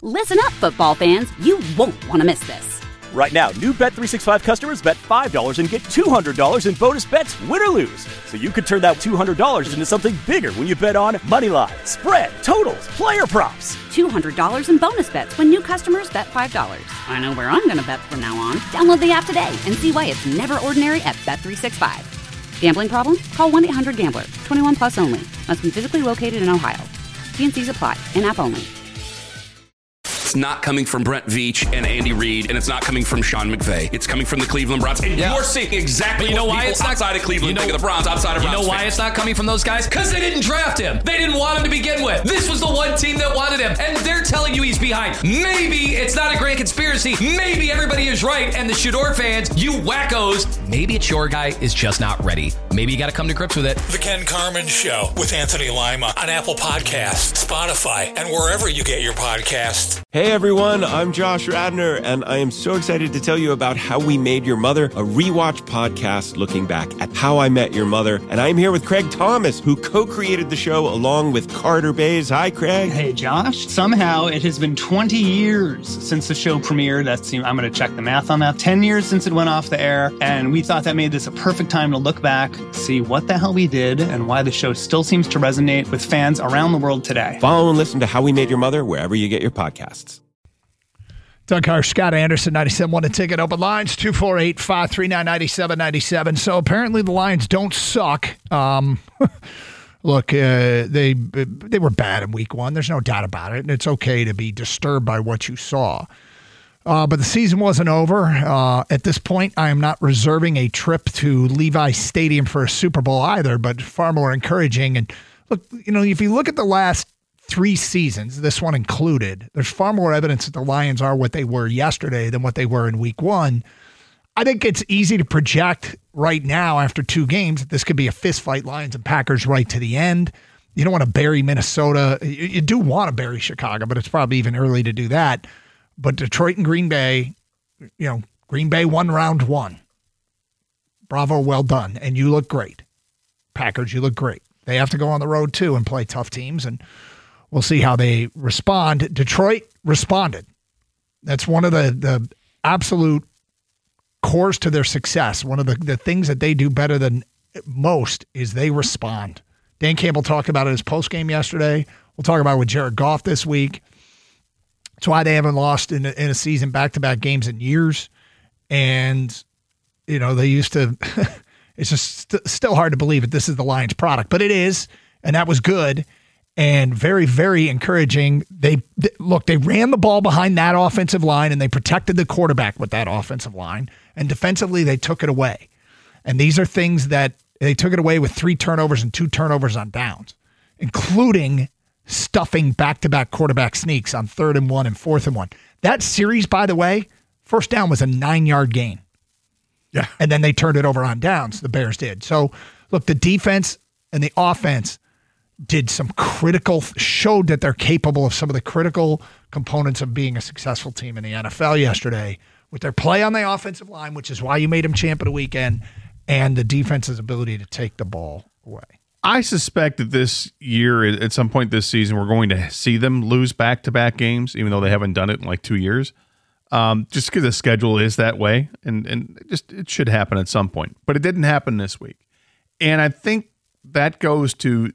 Listen up, football fans. You won't want to miss this. Right now, new Bet365 customers bet $5 and get $200 in bonus bets, win or lose. So you could turn that $200 into something bigger when you bet on moneyline, spread, totals, player props. $200 in bonus bets when new customers bet $5. I know where I'm going to bet from now on. Download the app today and see why it's never ordinary at Bet365. Gambling problem? Call 1-800-GAMBLER. 21 plus only. Must be physically located in Ohio. T&Cs apply. In-app only. It's not coming from Brent Veach and Andy Reid, and it's not coming from Sean McVay. It's coming from the Cleveland Browns. And you're seeing exactly what people outside of Cleveland think of the Browns, outside of Browns. You know why it's not coming from those guys? Because they didn't draft him. They didn't want him to begin with. This was the one team that wanted him, and they're telling you he's behind. Maybe it's not a grand conspiracy. Maybe everybody is right, and the Shador fans, you wackos, maybe it's your guy is just not ready. Maybe you got to come to grips with it. The Ken Carman Show with Anthony Lima on Apple Podcasts, Spotify, and wherever you get your podcasts. Hey everyone, I'm Josh Radner, and I am so excited to tell you about How We Made Your Mother, a rewatch podcast looking back at How I Met Your Mother. And I'm here with Craig Thomas, who co-created the show along with Carter Bays. Hi, Craig. Hey, Josh. Somehow it has been 20 years since the show premiered. I'm going to check the math on that. 10 years since it went off the air, and we thought that made this a perfect time to look back, see what the hell we did, and why the show still seems to resonate with fans around the world today. Follow and listen to How We Made Your Mother wherever you get your podcasts. Doug Harsh, Scott Anderson, 97.1 The Ticket. Open lines, 248-539-9797. So apparently the Lions don't suck. Look, they were bad in week one. There's no doubt about it. And it's okay to be disturbed by what you saw. But the season wasn't over. At this point, I am not reserving a trip to Levi Stadium for a Super Bowl either, but far more encouraging. And look, if you look at the last 3 seasons, this one included, there's far more evidence that the Lions are what they were yesterday than what they were in week one. I think it's easy to project right now after 2 games that this could be a fist fight, Lions and Packers right to the end. You don't want to bury Minnesota. You do want to bury Chicago, but it's probably even early to do that. But Detroit and Green Bay, Green Bay won round 1. Bravo, well done. And you look great. Packers, you look great. They have to go on the road too and play tough teams, and we'll see how they respond. Detroit responded. That's one of the absolute cores to their success. One of the things that they do better than most is they respond. Dan Campbell talked about it in his postgame yesterday. We'll talk about it with Jared Goff this week. It's why they haven't lost in a season back-to-back games in years. And, they used to – it's just still hard to believe that this is the Lions product. But it is, and that was good. And very, very encouraging. They ran the ball behind that offensive line, and they protected the quarterback with that offensive line. And defensively, they took it away. And these are things that they took it away with 3 turnovers and 2 turnovers on downs, including stuffing back-to-back quarterback sneaks on 3rd and 1 and 4th and 1. That series, by the way, first down was a 9-yard gain. Yeah. And then they turned it over on downs, the Bears did. So, look, the defense and the offense did some showed that they're capable of some of the critical components of being a successful team in the NFL yesterday with their play on the offensive line, which is why you made them champ of the weekend, and the defense's ability to take the ball away. I suspect that this year, at some point this season, we're going to see them lose back-to-back games, even though they haven't done it in like 2 years. Just because the schedule is that way, and it should happen at some point. But it didn't happen this week. And I think that goes to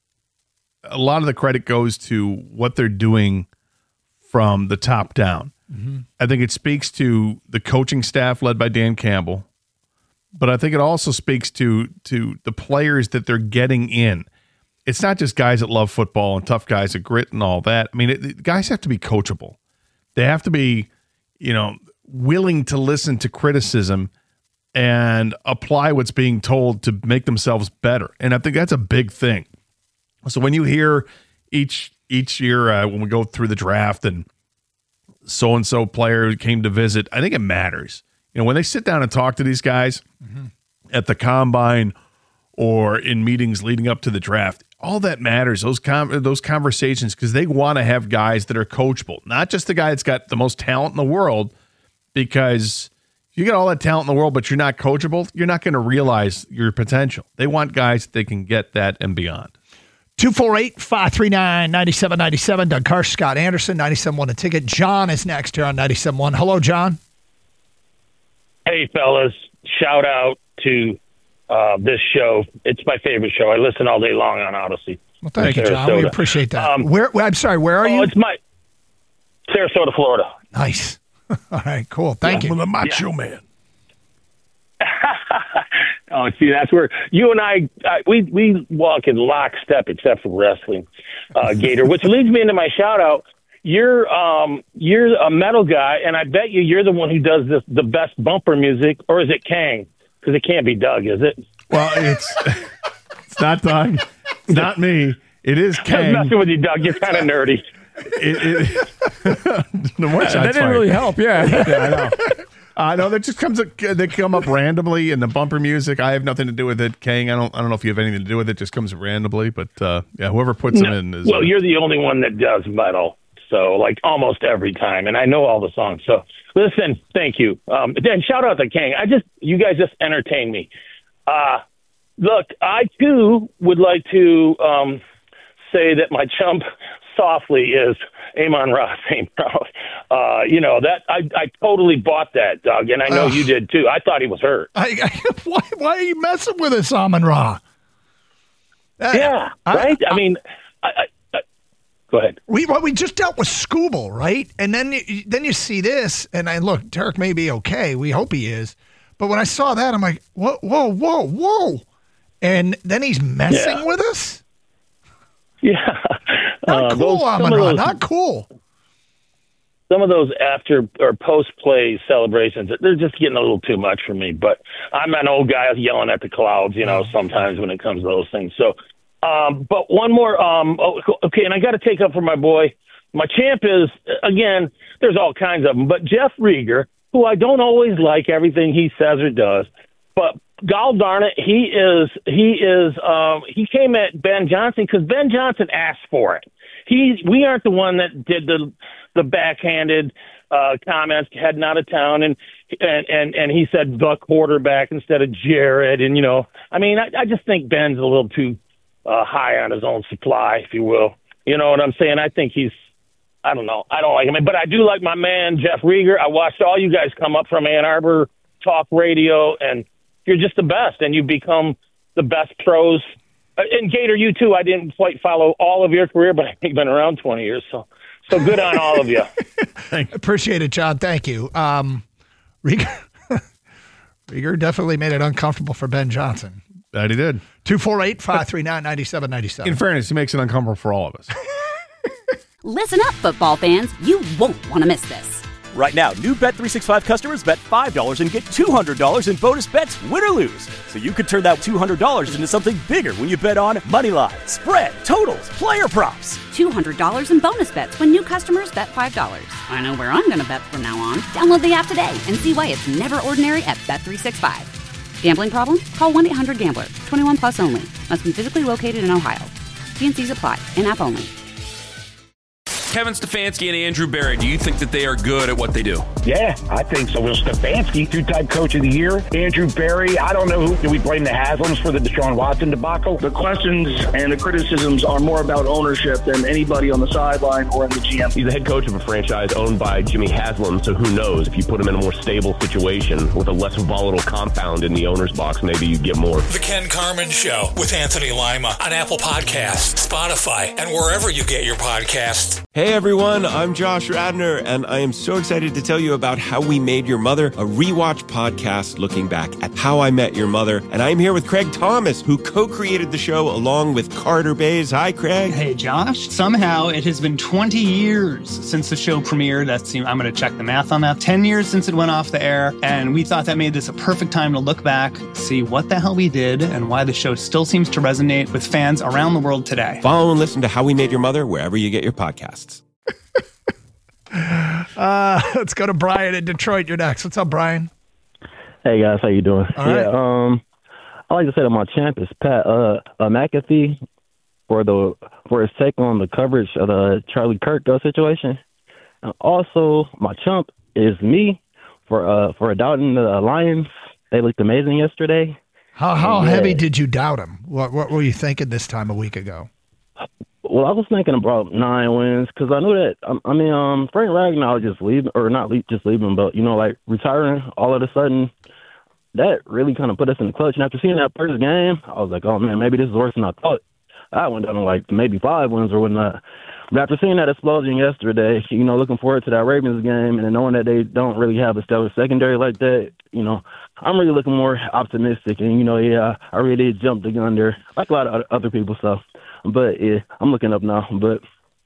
a lot of the credit goes to what they're doing from the top down. Mm-hmm. I think it speaks to the coaching staff led by Dan Campbell, but I think it also speaks to the players that they're getting in. It's not just guys that love football and tough guys that grit and all that. I mean, guys have to be coachable. They have to be, willing to listen to criticism and apply what's being told to make themselves better. And I think that's a big thing. So when you hear each year when we go through the draft and so-and-so player came to visit, I think it matters. When they sit down and talk to these guys at the combine or in meetings leading up to the draft, all that matters, those conversations, because they want to have guys that are coachable, not just the guy that's got the most talent in the world, because if you get all that talent in the world but you're not coachable, you're not going to realize your potential. They want guys that they can get that and beyond. 248-539-9797. Doug Karsch, Scott Anderson, 97.1 A Ticket. John is next here on 97.1. Hello, John. Hey, fellas. Shout out to this show. It's my favorite show. I listen all day long on Odyssey. Well, thank you, John. We appreciate that. I'm sorry, where are you? It's Sarasota, Florida. Nice. All right, cool. Thank you. I'm the macho man. Oh, see, that's where you and I we walk in lockstep, except for wrestling, Gator. Which leads me into my shout out. You're a metal guy, and I bet you're the one who does the best bumper music, or is it Kang? Because it can't be Doug, is it? Well, it's not Doug. It's not me. It is Kang. I'm messing with you, Doug. You're kind of nerdy. That didn't really help. Yeah, I know. No, that just they come up randomly in the bumper music. I have nothing to do with it, Kang. I don't know if you have anything to do with it. Just comes randomly, but yeah, whoever puts them in is. Well, you're the only one that does metal, so like almost every time, and I know all the songs. So listen, thank you. Then shout out to Kang. You guys just entertain me. Look, I too would like to say that my chump softly is Amon-Ra St. Brown. That I totally bought that, Doug, and I know you did too. I thought he was hurt. Why are you messing with us, Amon-Ra? Right? I mean, go ahead. We just dealt with Scooble, right? And then you see this, and look, Derek may be okay. We hope he is. But when I saw that, I'm like, whoa. And then he's messing with us? Yeah. Not cool, Amon-Ra. Not cool. Some of those after or post-play celebrations, they're just getting a little too much for me. But I'm an old guy yelling at the clouds, sometimes when it comes to those things. So, but one more. Okay, and I got to take up for my boy. My champ is, again, there's all kinds of them. But Jeff Rieger, who I don't always like everything he says or does, but gall darn it, he came at Ben Johnson because Ben Johnson asked for it. We aren't the one that did the backhanded comments heading out of town, and he said the quarterback instead of Jared, and I just think Ben's a little too high on his own supply, if you will. You know what I'm saying? I think I don't know. I don't like him, but I do like my man Jeff Rieger. I watched all you guys come up from Ann Arbor talk radio, and you're just the best, and you become the best pros. And Gator, you too. I didn't quite follow all of your career, but I think you've been around 20 years. So good on all of you. Appreciate it, John. Thank you. Rieger definitely made it uncomfortable for Ben Johnson. That he did. 248-539-9797. In fairness, he makes it uncomfortable for all of us. Listen up, football fans. You won't want to miss this. Right now, new Bet365 customers bet $5 and get $200 in bonus bets, win or lose. So you could turn that $200 into something bigger when you bet on Moneyline, spread, totals, player props. $200 in bonus bets when new customers bet $5. I know where I'm going to bet from now on. Download the app today and see why it's never ordinary at Bet365. Gambling problem? Call 1-800-GAMBLER. 21 plus only. Must be physically located in Ohio. T&Cs apply. In-app only. Kevin Stefanski and Andrew Berry, do you think that they are good at what they do? Yeah, I think so. Will Stefanski, two-time coach of the year. Andrew Berry, I don't know do we blame the Haslams for the Deshaun Watson debacle? The questions and the criticisms are more about ownership than anybody on the sideline or in the GM. He's the head coach of a franchise owned by Jimmy Haslam, so who knows? If you put him in a more stable situation with a less volatile compound in the owner's box, maybe you get more. The Ken Carman Show with Anthony Lima on Apple Podcasts, Spotify, and wherever you get your podcasts. Hey everyone, I'm Josh Radner, and I am so excited to tell you about How We Made Your Mother, a rewatch podcast looking back at How I Met Your Mother. And I'm here with Craig Thomas, who co-created the show along with Carter Bays. Hi, Craig. Hey, Josh. Somehow it has been 20 years since the show premiered. I'm going to check the math on that. 10 years since it went off the air, and we thought that made this a perfect time to look back, see what the hell we did, and why the show still seems to resonate with fans around the world today. Follow and listen to How We Made Your Mother wherever you get your podcasts. Let's go to Brian in Detroit. You're next. What's up, Brian? Hey guys, how you doing? All right. I like to say that my champ is Pat McAfee for his take on the coverage of the Charlie Kirk situation. And also, my chump is me for doubting the Lions. They looked amazing yesterday. How heavy did you doubt him? What were you thinking this time a week ago? Well, I was thinking about 9 wins because I knew that. Frank Ragnow just leaving, or not just leaving, but like retiring all of a sudden. That really kind of put us in the clutch. And after seeing that first game, I was like, oh man, maybe this is worse than I thought. I went down to like maybe 5 wins or whatnot. But after seeing that explosion yesterday, looking forward to that Ravens game and knowing that they don't really have a stellar secondary like that, I'm really looking more optimistic. And I really did jump the gun there, like a lot of other people. So. But yeah, I'm looking up now. But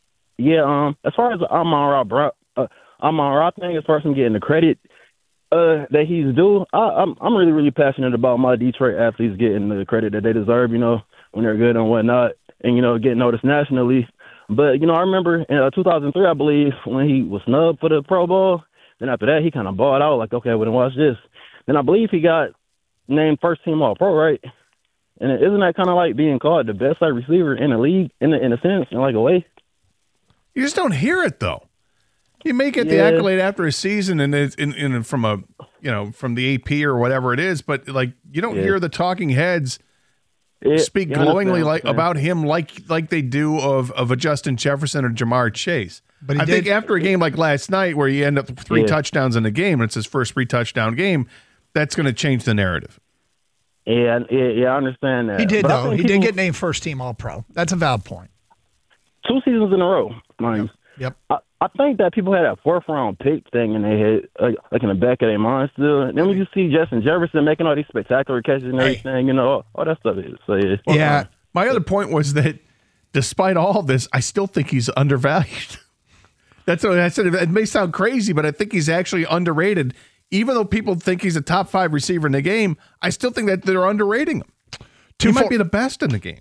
yeah, as far as Amon-Ra thing, as far as him getting the credit that he's due, I'm really, really passionate about my Detroit athletes getting the credit that they deserve, when they're good and whatnot, and getting noticed nationally. But I remember in 2003, I believe, when he was snubbed for the Pro Bowl. Then after that, he kind of balled out like, okay, well then watch this. Then I believe he got named first team All-Pro, right? And isn't that kind of like being called the best receiver in the league in a sense, in like a way? You just don't hear it though. You may get the accolade after a season, and it's from a from the AP or whatever it is, but like you don't hear the talking heads speak glowingly about him like they do of a Justin Jefferson or Jamar Chase. But I think after a game like last night, where he ended up with 3 touchdowns in the game, and it's his first 3-touchdown game, that's going to change the narrative. Yeah, I understand that. He did, though. He did get named first team All-Pro. That's a valid point. 2 seasons in a row, mind. Yep. I think that people had that 4th-round pick thing in their head, like in the back of their mind still. And then when you see Justin Jefferson making all these spectacular catches and everything, all that stuff is. So, yeah. My other point was that despite all this, I still think he's undervalued. That's what I said. It may sound crazy, but I think he's actually underrated. Even though people think he's a top 5 receiver in the game, I still think that they're underrating him. He might be the best in the game.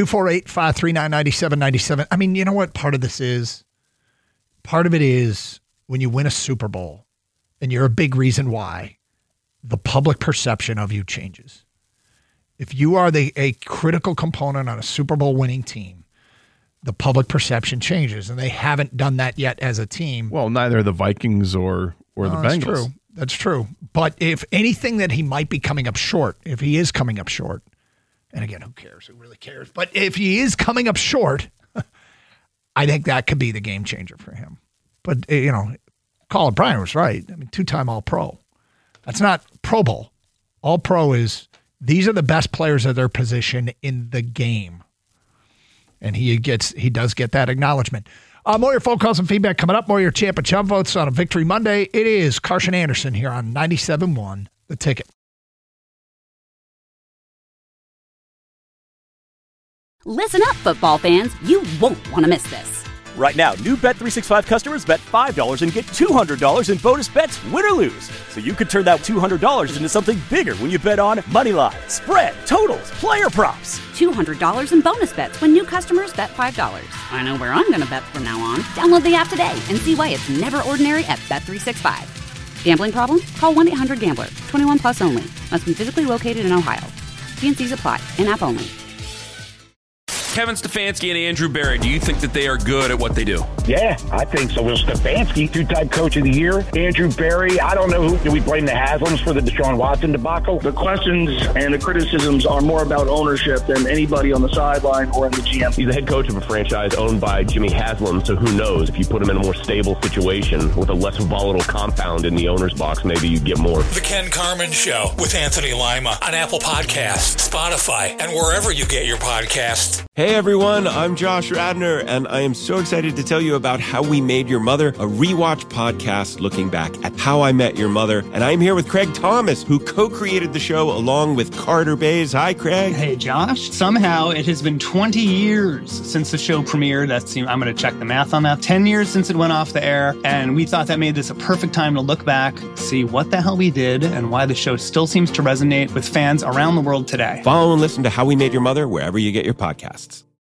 248-539-9797. I mean, you know what part of this is? Part of it is when you win a Super Bowl, and you're a big reason why, the public perception of you changes. If you are a critical component on a Super Bowl winning team, the public perception changes, and they haven't done that yet as a team. Well, neither the Vikings or the Bengals. That's true. But if anything that he might be coming up short, if he is coming up short, and again, who cares? Who really cares? But if he is coming up short, I think that could be the game changer for him. But, Colin Bryant was right. I mean, 2-time All-Pro. That's not Pro Bowl. All-Pro is, these are the best players of their position in the game. And he does get that acknowledgement. More of your phone calls and feedback coming up. More of your Champ and Chump votes on a Victory Monday. It is Carson Anderson here on 97.1 The Ticket. Listen up, football fans. You won't want to miss this. Right now, new Bet365 customers bet $5 and get $200 in bonus bets, win or lose. So you could turn that $200 into something bigger when you bet on money line, spread, totals, player props. $200 in bonus bets when new customers bet $5. I know where I'm going to bet from now on. Download the app today and see why it's never ordinary at Bet365. Gambling problem? Call 1-800-GAMBLER. 21 plus only. Must be physically located in Ohio. T&Cs apply. In-app only. Kevin Stefanski and Andrew Berry, do you think that they are good at what they do? Yeah, I think so. Will Stefanski, 2-time coach of the year. Andrew Berry, I don't know who. Do we blame the Haslams for the Deshaun Watson debacle? The questions and the criticisms are more about ownership than anybody on the sideline or in the GM. He's the head coach of a franchise owned by Jimmy Haslam, so who knows? If you put him in a more stable situation with a less volatile compound in the owner's box, maybe you get more. The Ken Carman Show with Anthony Lima on Apple Podcasts, Spotify, and wherever you get your podcasts. Hey everyone, I'm Josh Radner, and I am so excited to tell you about How We Made Your Mother, a rewatch podcast looking back at How I Met Your Mother. And I'm here with Craig Thomas, who co-created the show along with Carter Bays. Hi, Craig. Hey, Josh. Somehow it has been 20 years since the show premiered. I'm going to check the math on that. 10 years since it went off the air, and we thought that made this a perfect time to look back, see what the hell we did, and why the show still seems to resonate with fans around the world today. Follow and listen to How We Made Your Mother wherever you get your podcasts.